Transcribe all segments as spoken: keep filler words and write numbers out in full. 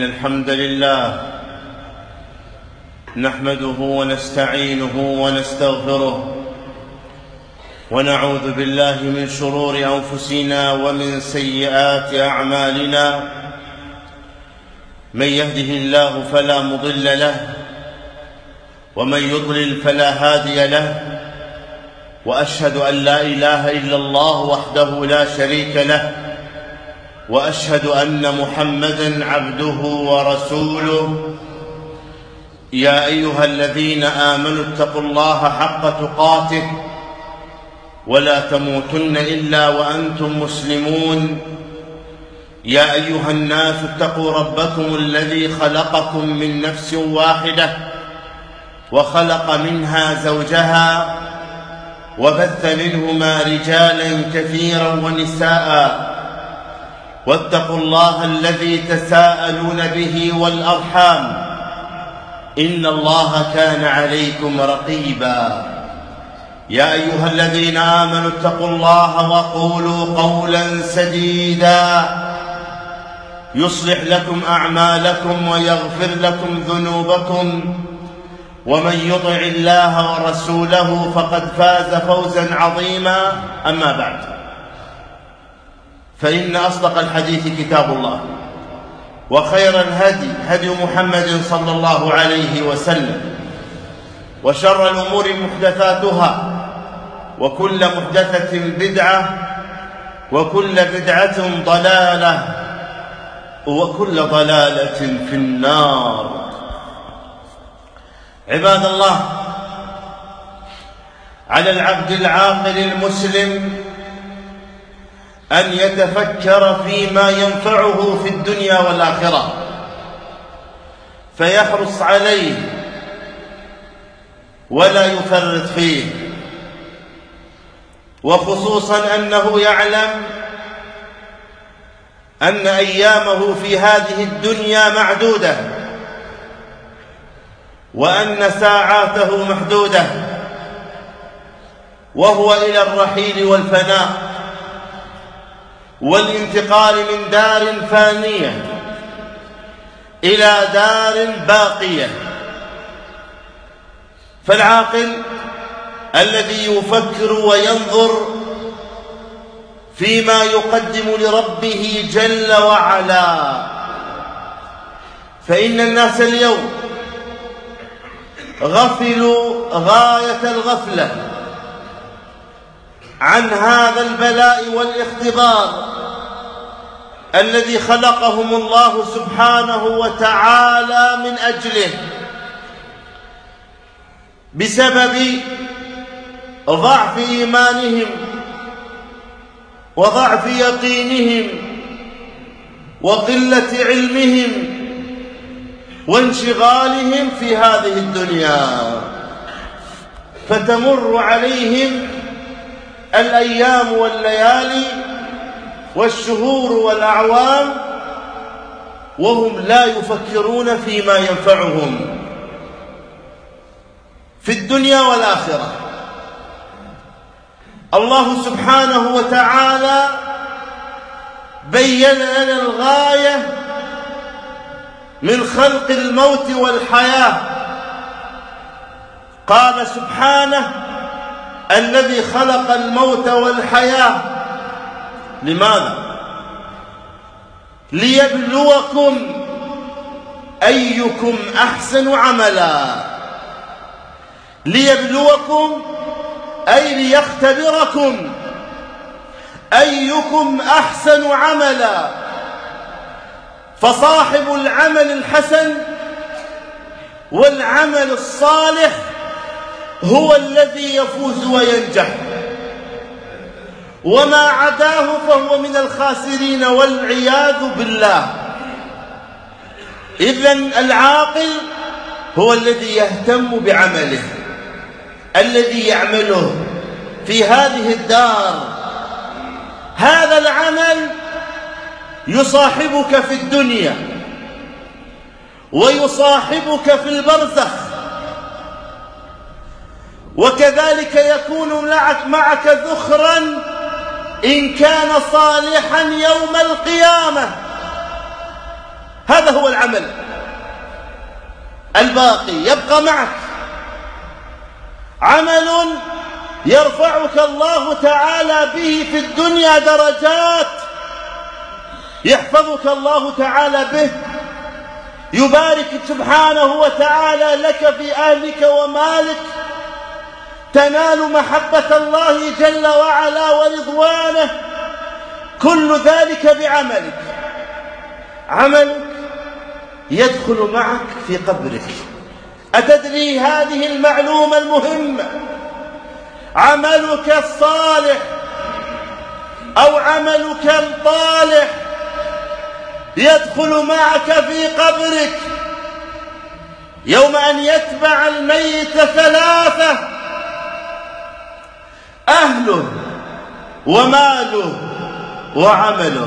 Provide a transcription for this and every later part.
الحمد لله نحمده ونستعينه ونستغفره ونعوذ بالله من شرور أنفسنا ومن سيئات أعمالنا. من يهده الله فلا مضل له ومن يضلل فلا هادي له، وأشهد أن لا إله إلا الله وحده لا شريك له، وأشهد أن محمدًا عبده ورسوله. يا أيها الذين آمنوا اتقوا الله حق تقاته ولا تموتن إلا وأنتم مسلمون. يا أيها الناس اتقوا ربكم الذي خلقكم من نفس واحدة وخلق منها زوجها وبث منهما رجالا كثيرا ونساء، واتقوا الله الذي تساءلون به والأرحام إن الله كان عليكم رقيبا. يا أيها الذين آمنوا اتقوا الله وقولوا قولا سديدا يصلح لكم أعمالكم ويغفر لكم ذنوبكم، ومن يطع الله ورسوله فقد فاز فوزا عظيما. أما بعد، فإن أصدق الحديث كتاب الله، وخير الهدي هدي محمد صلى الله عليه وسلم، وشر الأمور محدثاتها، وكل محدثة بدعة، وكل بدعة ضلالة، وكل ضلالة في النار. عباد الله، على العبد العاقل المسلم أن يتفكر فيما ينفعه في الدنيا والآخرة، فيحرص عليه ولا يفرط فيه، وخصوصا أنه يعلم أن أيامه في هذه الدنيا معدودة، وأن ساعاته محدودة، وهو إلى الرحيل والفناء والانتقال من دار فانية إلى دار باقية. فالعاقل الذي يفكر وينظر فيما يقدم لربه جل وعلا، فإن الناس اليوم غفلوا غاية الغفلة عن هذا البلاء والاختبار الذي خلقهم الله سبحانه وتعالى من أجله، بسبب ضعف إيمانهم وضعف يقينهم وقلة علمهم وانشغالهم في هذه الدنيا، فتمر عليهم الأيام والليالي والشهور والأعوام وهم لا يفكرون فيما ينفعهم في الدنيا والآخرة. الله سبحانه وتعالى بين لنا الغاية من خلق الموت والحياة. قال سبحانه: الذي خلق الموت والحياة. لماذا؟ ليبلوكم أيكم أحسن عملا. ليبلوكم أي ليختبركم أيكم أحسن عملا. فصاحب العمل الحسن والعمل الصالح هو الذي يفوز وينجح، وما عداه فهو من الخاسرين والعياذ بالله. إذن العاقل هو الذي يهتم بعمله، الذي يعمله في هذه الدار. هذا العمل يصاحبك في الدنيا ويصاحبك في البرزخ، وكذلك يكون معك ذخرا إن كان صالحا يوم القيامة. هذا هو العمل. الباقي يبقى معك، عمل يرفعك الله تعالى به في الدنيا درجات، يحفظك الله تعالى به، يبارك سبحانه وتعالى لك في أهلك ومالك، تنال محبة الله جل وعلا ورضوانه، كل ذلك بعملك. عملك يدخل معك في قبرك. أتدري هذه المعلومة المهمة؟ عملك الصالح أو عملك الطالح يدخل معك في قبرك يوم أن يتبع الميت ثلاثة: أهله وماله وعمله،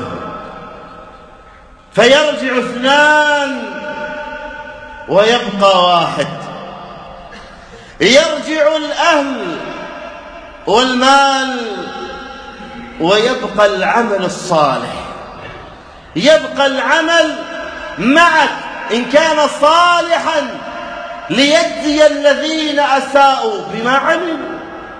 فيرجع اثنان ويبقى واحد. يرجع الأهل والمال ويبقى العمل الصالح. يبقى العمل معك إن كان صالحا ليجزي الذين أساءوا بما عملوا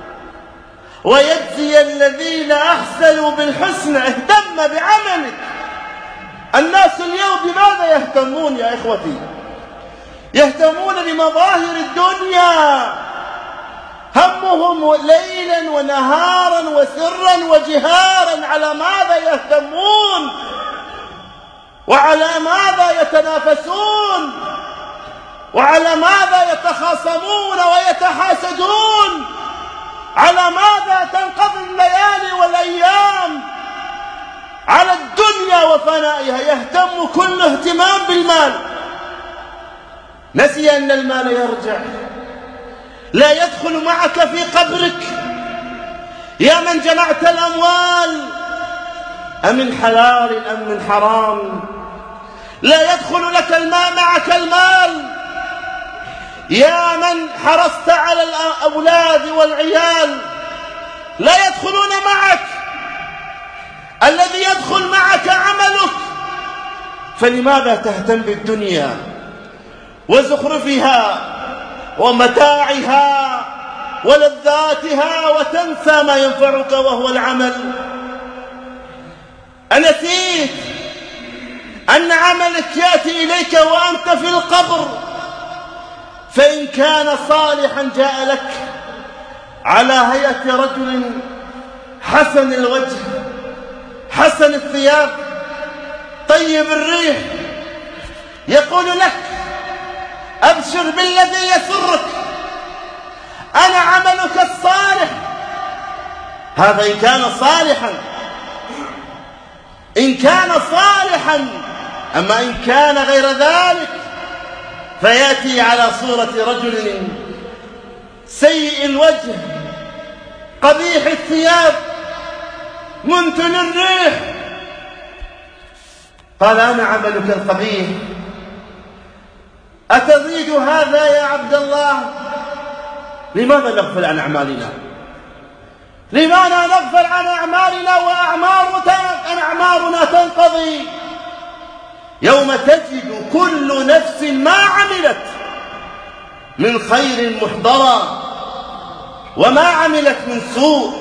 ويجزي الذين أحسنوا بالحسنى. اهتم بعملك. الناس اليوم بماذا يهتمون يا إخوتي؟ يهتمون بمظاهر الدنيا، همهم ليلا ونهارا وسرا وجهارا على ماذا يهتمون وعلى ماذا يتنافسون وعلى ماذا يتخاصمون ويتحاسدون، على ماذا تنقضي الليالي والأيام، على الدنيا وفنائها. يهتم كل اهتمام بالمال، نسي أن المال يرجع، لا يدخل معك في قبرك. يا من جمعت الأموال أمن حلال أم من حرام، لا يدخل لك المال معك المال. يا من حرصت على الأولاد والعيال لا يدخلون معك. الذي يدخل معك عملك. فلماذا تهتم بالدنيا وزخرفها ومتاعها ولذاتها وتنسى ما ينفعك وهو العمل؟ أنسيت أن عملك يأتي إليك وأنت في القبر، فإن كان صالحا جاء لك على هيئة رجل حسن الوجه حسن الثياب طيب الريح، يقول لك: أبشر بالذي يسرك، أنا عملك الصالح. هذا إن كان صالحا إن كان صالحا أما إن كان غير ذلك فيأتي على صورة رجل سيء الوجه قبيح الثياب منتن الريح. قال: أنا عملك القبيح. أتزيد هذا يا عبد الله؟ لماذا نغفل عن أعمالنا؟ لماذا نغفل عن أعمالنا وأعمارنا تنقضي يوم تجد كل نفس ما عملت من خير محضرا وما عملت من سوء،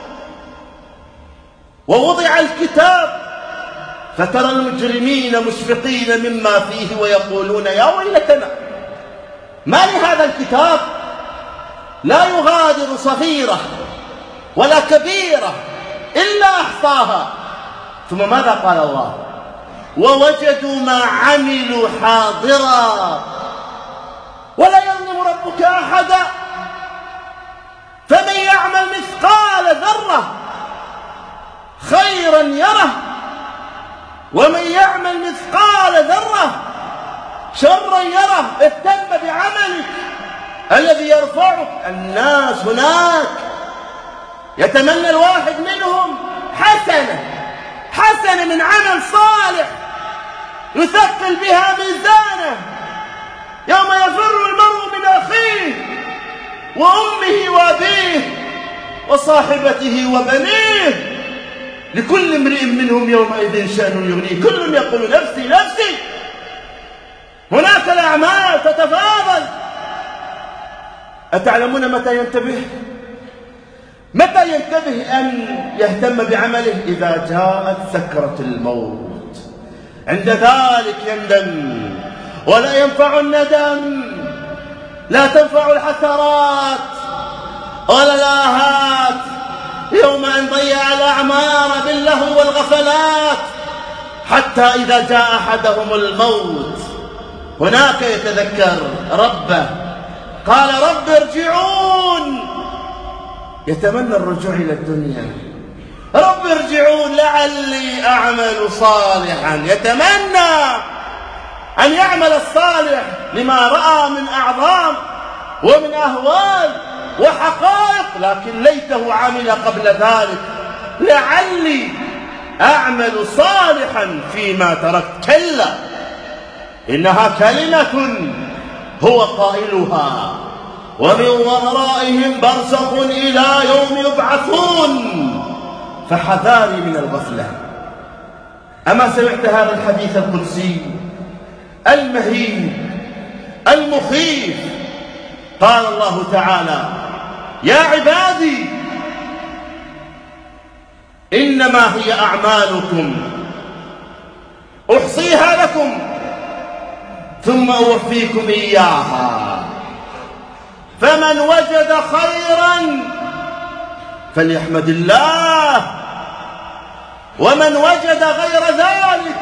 ووضع الكتاب فترى المجرمين مشفقين مما فيه ويقولون: يا ويلتنا ما لهذا الكتاب لا يغادر صغيرة ولا كبيرة إلا أحصاها. ثم ماذا قال الله؟ ووجدوا ما عملوا حاضرا ولا يظلم ربك أحدا. فمن يعمل مثقال ذرة خيرا يره ومن يعمل مثقال ذرة شرا يره. اهتم بعملك الذي يرفعك. الناس هناك يتمنى الواحد منهم حسنة حسنة من عمل صالح يثقل بها ميزانه يوم يفر المرء من أخيه وأمه وأبيه وصاحبته وبنيه، لكل امرئ منهم يومئذ شأن يغنيه. كل يقول: نفسي نفسي. هناك الأعمال تتفاضل. أتعلمون متى ينتبه؟ متى ينتبه أن يهتم بعمله؟ إذا جاءت سكرة الموت، عند ذلك يندم، ولا ينفع الندم، لا تنفع الحسرات ولا الآهات يوم أن ضيع الأعمار باللهو والغفلات، حتى إذا جاء أحدهم الموت هناك يتذكر ربه، قال رب ارجعون، يتمنى الرجوع إلى الدنيا، رب ارجعون لعلي أعمل صالحا، يتمنى أن يعمل الصالح لما رأى من أعظام ومن أهوال وحقائق، لكن ليته عمل قبل ذلك، لعلي أعمل صالحا فيما تركت. كلا إنها كلمة هو قائلها ومن ورائهم برزخ إلى يوم يبعثون، فحذاري من الغفلة. أما سمعت هذا الحديث القدسي المهين المخيف؟ قال الله تعالى: يا عبادي إنما هي أعمالكم أحصيها لكم ثم أوفيكم إياها، فمن وجد خيرا فليحمد الله، ومن وجد غير ذلك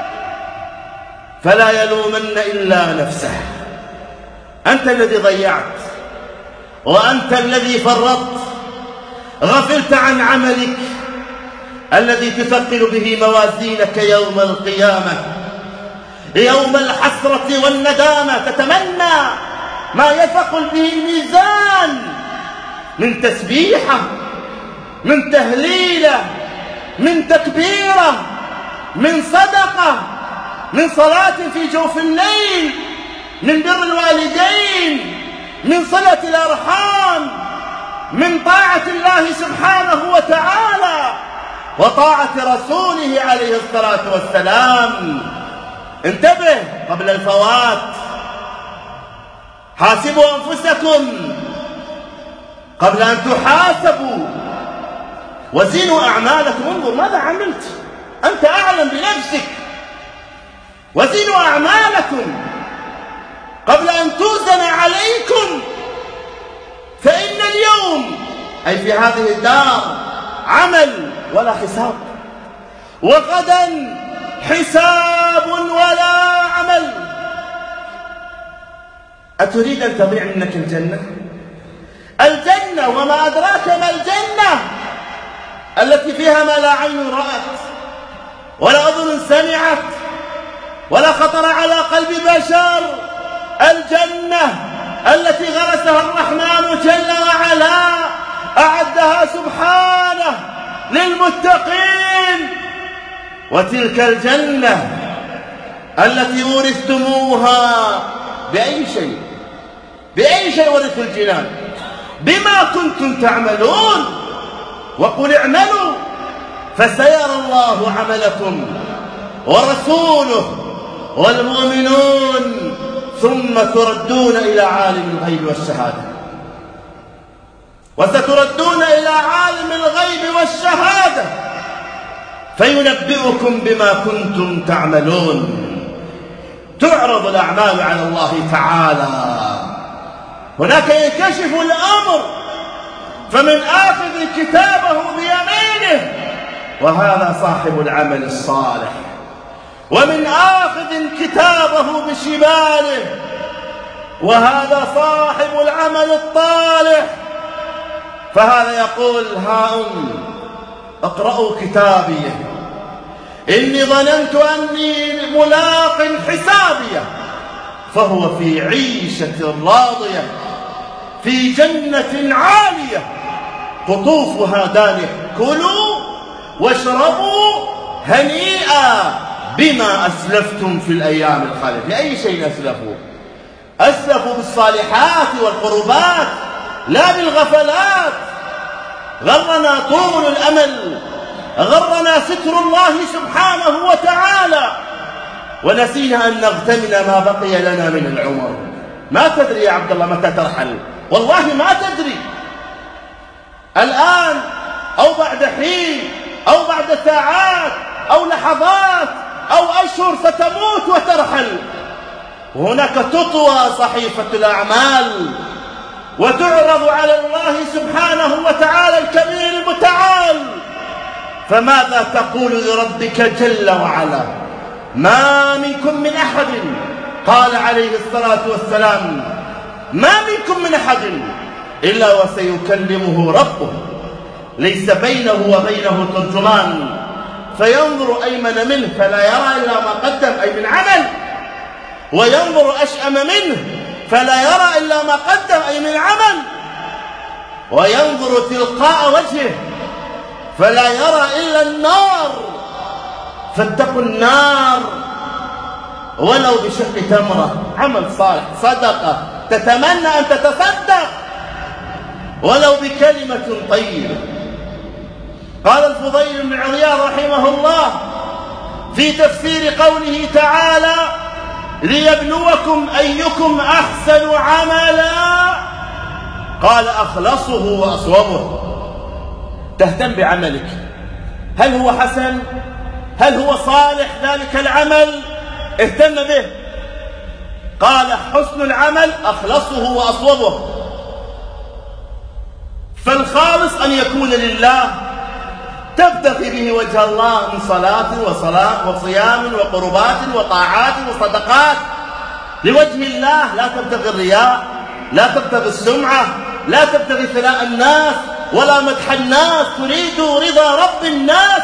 فلا يلومن إلا نفسه. أنت الذي ضيعت، وأنت الذي فرطت، غفلت عن عملك الذي تثقل به موازينك يوم القيامة، يوم الحسرة والندامة. تتمنى ما يثقل به الميزان من تسبيحة، من تهليلة، من تكبيرة، من صدقة، من صلاة في جوف الليل، من بر الوالدين، من صلة الأرحام، من طاعة الله سبحانه وتعالى وطاعة رسوله عليه الصلاة والسلام. انتبه قبل الفوات، حاسبوا أنفسكم قبل أن تحاسبوا، وزنوا أعمالكم، انظر ماذا عملت، أنت أعلم بنفسك. وزنوا أعمالكم قبل أن توزن عليكم، فإن اليوم أي في هذه الدار عمل ولا حساب، وغدا حساب ولا عمل. أتريد أن تضيع منك الجنة؟ الجنة وما أدراك ما الجنة، التي فيها ما لا عين رأت ولا أذن سمعت ولا خطر على قلب بشر. الجنة التي غرسها الرحمن جل وعلا، أعدها سبحانه للمتقين. وتلك الجنة التي ورثتموها بأي شيء؟ بأي شيء ورثوا الجنان؟ بما كنتم تعملون. وقل اعملوا فسيرى الله عملكم ورسوله والمؤمنون ثم تردون إلى عالم الغيب والشهادة. وستردون إلى عالم الغيب والشهادة فينبئكم بما كنتم تعملون. تعرض الأعمال على الله تعالى، هناك ينكشف الأمر، فمن آخذ كتابه بيمينه وهذا صاحب العمل الصالح، ومن آخذ كتابه بشماله وهذا صاحب العمل الطالح. فهذا يقول: هاؤم اقرأوا كتابي إني ظننت أني ملاق حسابي، فهو في عيشة راضية في جنة عالية قطوفها دانية، كلوا واشربوا هنيئا بما أسلفتم في الأيام الخالية. بأي شيء أسلفوا؟ أسلفوا بالصالحات والقربات لا بالغفلات. غرنا طول الأمل، غرنا ستر الله سبحانه وتعالى، ونسينا أن نغتنم ما بقي لنا من العمر. ما تدري يا عبد الله متى ترحل، والله ما تدري، الآن أو بعد حين أو بعد ساعات أو لحظات أو أشهر ستموت وترحل. وهناك تطوى صحيفة الأعمال وتعرض على الله سبحانه وتعالى الكبير المتعال، فماذا تقول لربك جل وعلا؟ ما منكم من أحد، قال عليه الصلاة والسلام: ما منكم من أحد إلا وسيكلمه ربه، ليس بينه وبينه ترجمان، فينظر أيمن منه فلا يرى إلا ما قدم أي من عمل، وينظر أشأم منه فلا يرى إلا ما قدم أي من عمل، وينظر تلقاء وجهه فلا يرى إلا النار. فاتقوا النار ولو بشق تمرة، عمل صالح، صدقة تتمنى أن تتصدق ولو بكلمة طيبة. قال الفضيل بن عياض رحمه الله في تفسير قوله تعالى: ليبلوكم أيكم أحسن عملا، قال: أخلصه وأصوبه. تهتم بعملك، هل هو حسن؟ هل هو صالح ذلك العمل؟ اهتم به. قال: حسن العمل أخلصه وأصوبه. فالخالص أن يكون لله، تبتغي به وجه الله من صلاة وصلاة وصيام وقربات وطاعات وصدقات لوجه الله، لا تبتغي الرياء، لا تبتغي السمعة، لا تبتغي ثناء الناس ولا مدح الناس، تريد رضا رب الناس.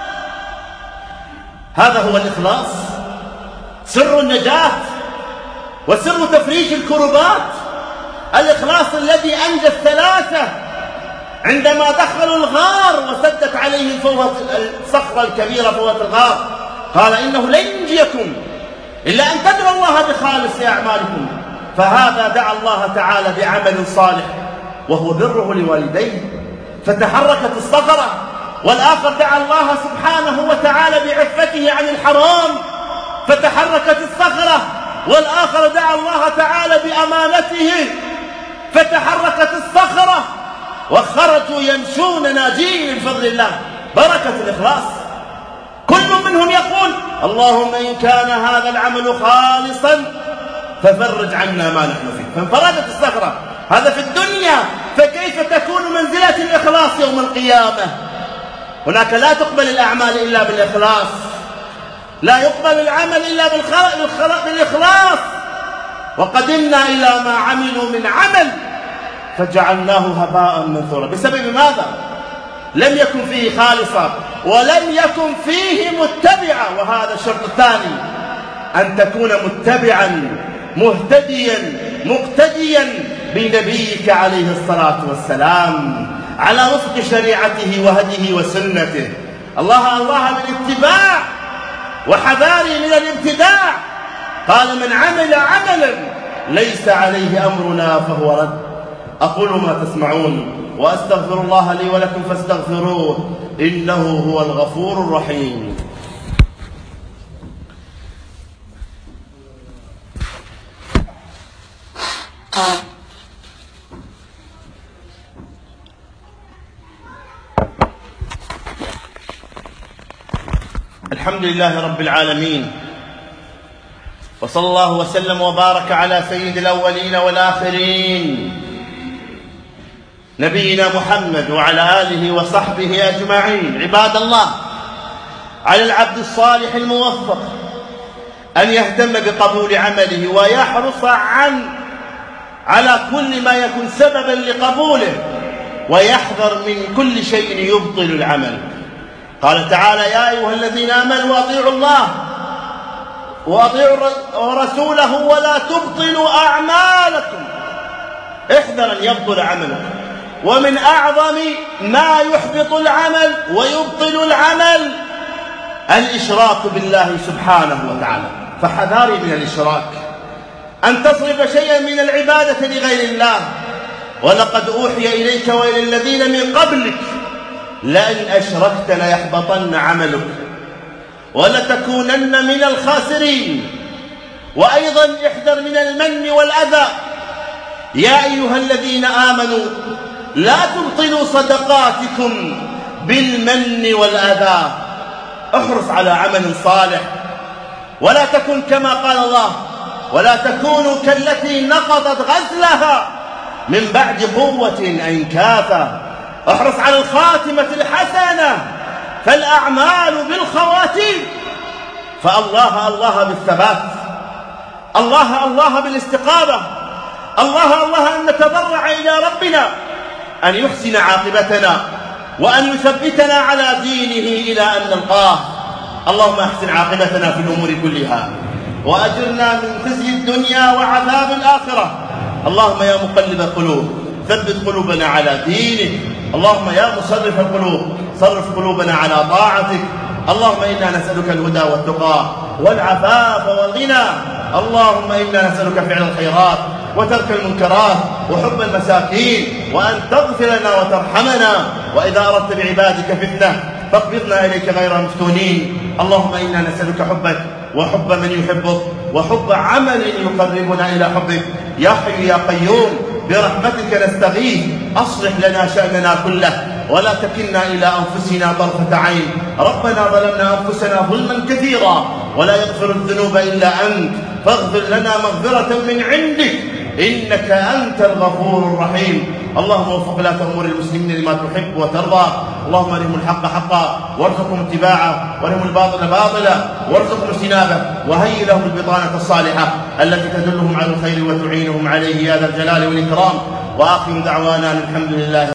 هذا هو الإخلاص، سر النجاة وسر تفريج الكربات. الإخلاص الذي أنجى الثلاثة عندما دخلوا الغار وسدت عليهم فوهة الصخرة الكبيرة فوهة الغار، قال: إنه لن ينجيكم إلا أن تدعوا الله بخالص أعمالكم. فهذا دعا الله تعالى بعمل صالح وهو بره لوالديه فتحركت الصخرة، والآخر دعا الله سبحانه وتعالى بعفته عن الحرام فتحركت الصخرة، والآخر دعا الله تعالى بأمانته فتحركت الصخرة، وخرجوا يمشون ناجين من فضل الله. بركة الإخلاص. كل منهم يقول: اللهم إن كان هذا العمل خالصا ففرج عنا ما نحن فيه. فانفردت الصخرة. هذا في الدنيا، فكيف تكون منزلة الإخلاص يوم القيامة؟ هناك لا تقبل الأعمال إلا بالإخلاص، لا يقبل العمل إلا بالإخلاص. وقدمنا إلى ما عملوا من عمل فجعلناه هباء منثورا. بسبب ماذا؟ لم يكن فيه خالصا ولم يكن فيه متبعا. وهذا الشرط الثاني، أن تكون متبعا مهتديا مقتديا بنبيك عليه الصلاة والسلام على وفق شريعته وهديه وسنته. الله الله بالاتباع وحذاري من الابتداع. قال: من عمل عملا ليس عليه أمرنا فهو رد. أقول ما تسمعون وأستغفر الله لي ولكم فاستغفروه إنه هو الغفور الرحيم. الحمد لله رب العالمين، وصلى الله وسلم وبارك على سيد الأولين والآخرين نبينا محمد وعلى آله وصحبه أجمعين. عباد الله، على العبد الصالح الموفق أن يهتم بقبول عمله ويحرص عن على كل ما يكون سببا لقبوله، ويحذر من كل شيء يبطل العمل. قال تعالى: يا أيها الذين آمنوا أطيعوا الله وأطيعوا رسوله ولا تبطلوا أعمالكم. احذر أن يبطل عملك. ومن أعظم ما يحبط العمل ويبطل العمل الإشراك بالله سبحانه وتعالى. فحذاري من الإشراك، أن تصرف شيئا من العبادة لغير الله. ولقد أوحي إليك وإلى الذين من قبلك لئن أشركت ليحبطن عملك ولتكونن من الخاسرين. وأيضا احذر من المن والأذى. يا أيها الذين آمنوا لا تبطلوا صدقاتكم بالمن والأذى. احرص على عمل صالح، ولا تكن كما قال الله: ولا تكونوا كالتي نقضت غزلها من بعد قوة أنكاثا. احرص على الخاتمة الحسنة، فالأعمال بالخواتيم. فالله الله بالثبات، الله الله بالاستقامة، الله الله أن نتضرع إلى ربنا أن يحسن عاقبتنا وأن يثبتنا على دينه إلى أن نلقاه. اللهم احسن عاقبتنا في الأمور كلها، وأجرنا من خزي الدنيا وعذاب الآخرة. اللهم يا مقلب القلوب ثبت قلوبنا على دينك. اللهم يا مصرف القلوب صرف قلوبنا على طاعتك. اللهم إنا نسألك الهدى والتقى والعفاف والغنى. اللهم إنا نسألك فعل الخيرات وترك المنكرات وحب المساكين، وأن تغفر لنا وترحمنا، وإذا أردت بعبادك فتنة فاقبضنا إليك غير مفتونين. اللهم إنا نسألك حبك وحب من يحبك وحب عمل يقربنا إلى حبك. يا حي يا قيوم برحمتك نستغيث، أصلح لنا شأننا كله ولا تكلنا إلى أنفسنا طرفة عين. ربنا ظلمنا أنفسنا ظلما كثيرا ولا يغفر الذنوب إلا أنت، فاغفر لنا مغفرة من عندك إنك أنت الغفور الرحيم. اللهم وفق ولاة أمور المسلمين لما تحب وترضى. اللهم أرهم الحق حقا وارزقهم اتباعه، وارهم الباطل باطلا وارزقهم اجتنابه، وهيئ لهم البطانة الصالحة التي تدلهم على الخير وتعينهم عليه يا ذا الجلال والإكرام. وآخر دعوانا الحمد لله.